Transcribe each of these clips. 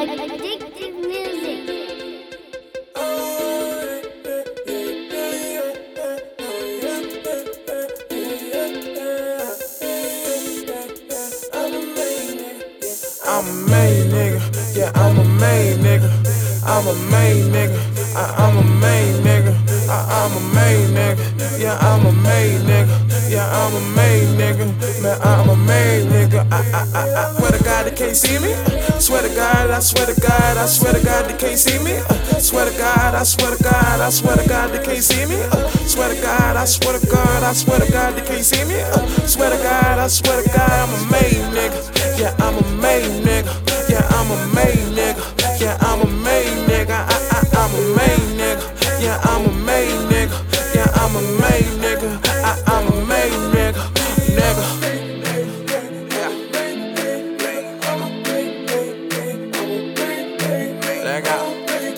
Addictive music. I'm a main nigga, yeah, I'm a main nigga. I'm a main nigga, I'm a main nigga. I'm a main nigga, yeah, I'm a main nigga. Yeah, I'm a main nigga, man, I'm a main nigga. I swear to God they can't see me. Swear to God, I swear to God, I swear to God they can't see me. Swear to God, I swear to God, I swear to God they can't see me. Swear to God, I swear to God, I swear to God they can't see me. Swear to God, I swear to God, I'm a main nigga. Yeah, I'm a main nigga. Yeah, I'm a main nigga. Yeah, I'm a main nigga. I'm a main nigga. Yeah, I'm a main nigga. Yeah, I'm a main nigga. I'm a main nigga. Nigga. Leg out.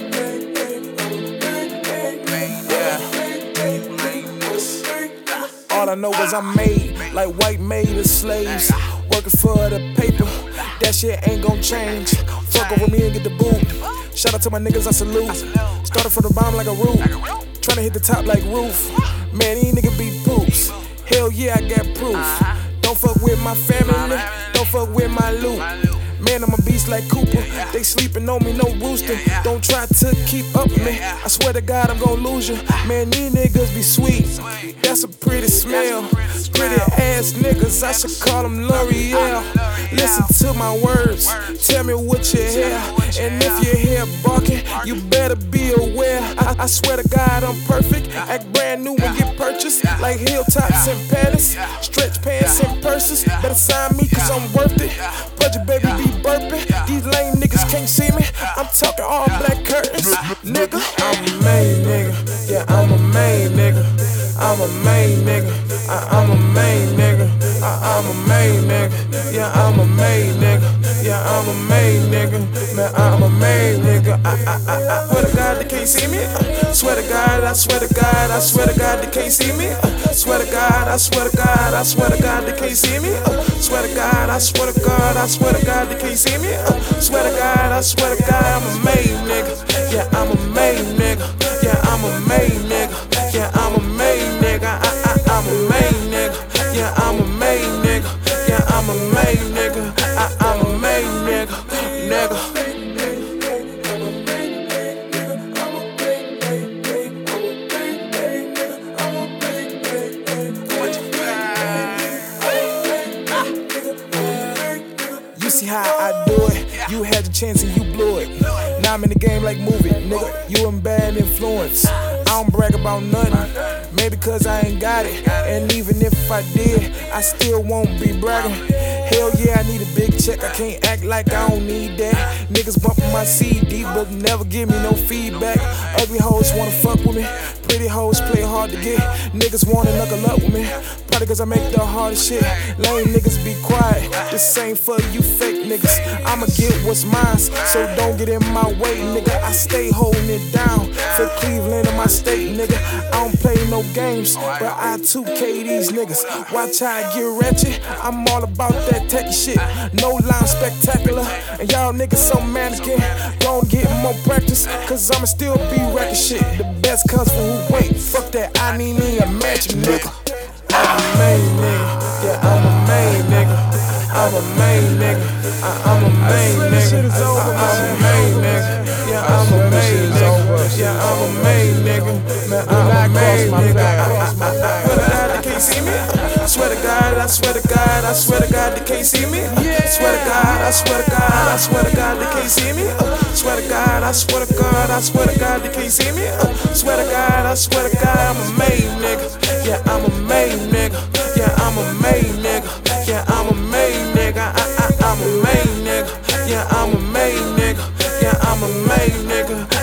Yeah. All I know is I'm made like white made of slaves. Working for the paper, that shit ain't gon' change. Fuck over me and get the boot. Shout out to my niggas, I salute. Started from the bottom like a root, tryna hit the top like roof. Man, these niggas be poops. Hell yeah, I got proof. Don't fuck with my family, don't fuck with my loot. Man, I'm a beast like Cooper. They sleeping on me, no rooster. Don't try to keep up with me. I swear to God, I'm gon' lose you. Man, these niggas be sweet. That's a pretty smell. Pretty ass niggas, I should call them L'Oreal. Listen to my words, tell me what you hear. And if you hear barking, you better be aware. I swear to God, I'm perfect. Act brand new when get purchased. Like hilltops and palace, stretch pants and purses. Better sign me, cause I'm worth it. Budget baby be burping. These lame niggas can't see me. I'm talking all black curtains, nigga. I'm a main nigga. Yeah, I'm a main nigga. I'm a main nigga. I'm a main nigga. I'm a main nigga. Yeah, I'm a main nigga. Yeah, I'm a main nigga. Man, I'm a main nigga. I swear to God they can't see me. Swear to God, I swear to God, I swear to God they can't see me. Swear to God, I swear to God, I swear to God they can't see me. Swear to God, I swear to God, I swear to God they can't see me. Swear to God, I swear to God, I'm a main nigga. Yeah, I'm a main nigga. Yeah, I'm a main nigga. Yeah, I'm a main nigga. I'm a main nigga. Yeah, I'm a main nigga. Yeah, I'm a main nigga. I'm a main nigga. Nigga. You see how I do it? You had your chance and you blew it. Now I'm in the game like movie, nigga. You a bad influence. I don't brag about nothing, maybe cause I ain't got it. And even if I did, I still won't be bragging. Hell yeah, I need a big check, I can't act like I don't need that. Niggas bumping my CD, but never give me no feedback. Ugly hoes wanna fuck with me, pretty hoes play hard to get. Niggas wanna knuckle up with me, probably cause I make the hardest shit. Lame niggas be quiet, this ain't for you fake niggas. I'ma get what's mine, so don't get in my way, nigga. I stay holding it down for Cleveland and my state, nigga. I don't play no games, but I 2K these niggas. Watch how I get ratchet, I'm all about that techie shit. No line spectacular, and y'all niggas so mannequin. Don't get more practice, cause I'ma still be wrecking shit. The best comes from who wait, fuck that, I need me a mansion, nigga. I'm a main nigga, yeah, I'm a main nigga. I'm a main nigga, I'm a main nigga. I'm a main nigga, yeah, I'm a main nigga. Yeah, I'm a main nigga, man, I'm a main nigga. Swear to God they can't see me. Swear to God, I swear to God, I swear to God they can't see me. Swear to God, I swear to God, I swear to God they can't see me. Swear to God, I swear to God, I swear to God they can't see me. Swear to God, I swear to God, I'm a main nigga. Yeah, I'm a main nigga. Yeah, I'm a main nigga. Yeah, I'm a main nigga. I'm a main nigga. Yeah, I'm a main nigga. Yeah, I'm a main nigga.